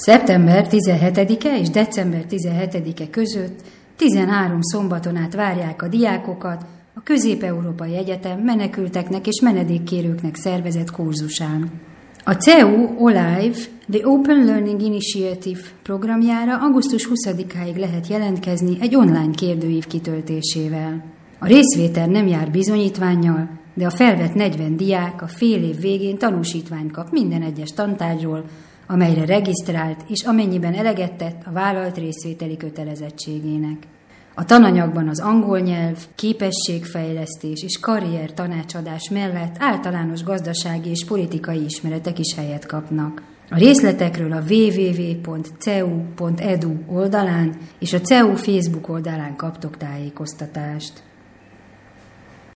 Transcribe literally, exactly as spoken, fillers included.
Szeptember tizenhetedike és december tizenhetedike között tizenhárom szombaton át várják a diákokat a Közép-Európai Egyetem menekülteknek és menedékkérőknek szervezett kurzusán. A cé e u OLIVE, The Open Learning Initiative programjára augusztus huszadikáig lehet jelentkezni egy online kérdőív kitöltésével. A részvétel nem jár bizonyítvánnyal, de a felvett negyven diák a fél év végén tanúsítványt kap minden egyes tantárgyról, amelyre regisztrált és amennyiben eleget tett a vállalt részvételi kötelezettségének. A tananyagban az angol nyelv, képességfejlesztés és karrier tanácsadás mellett általános gazdasági és politikai ismeretek is helyet kapnak. A részletekről a double-u double-u double-u pont c e u pont e d u oldalán és a cé e u Facebook oldalán kaptok tájékoztatást.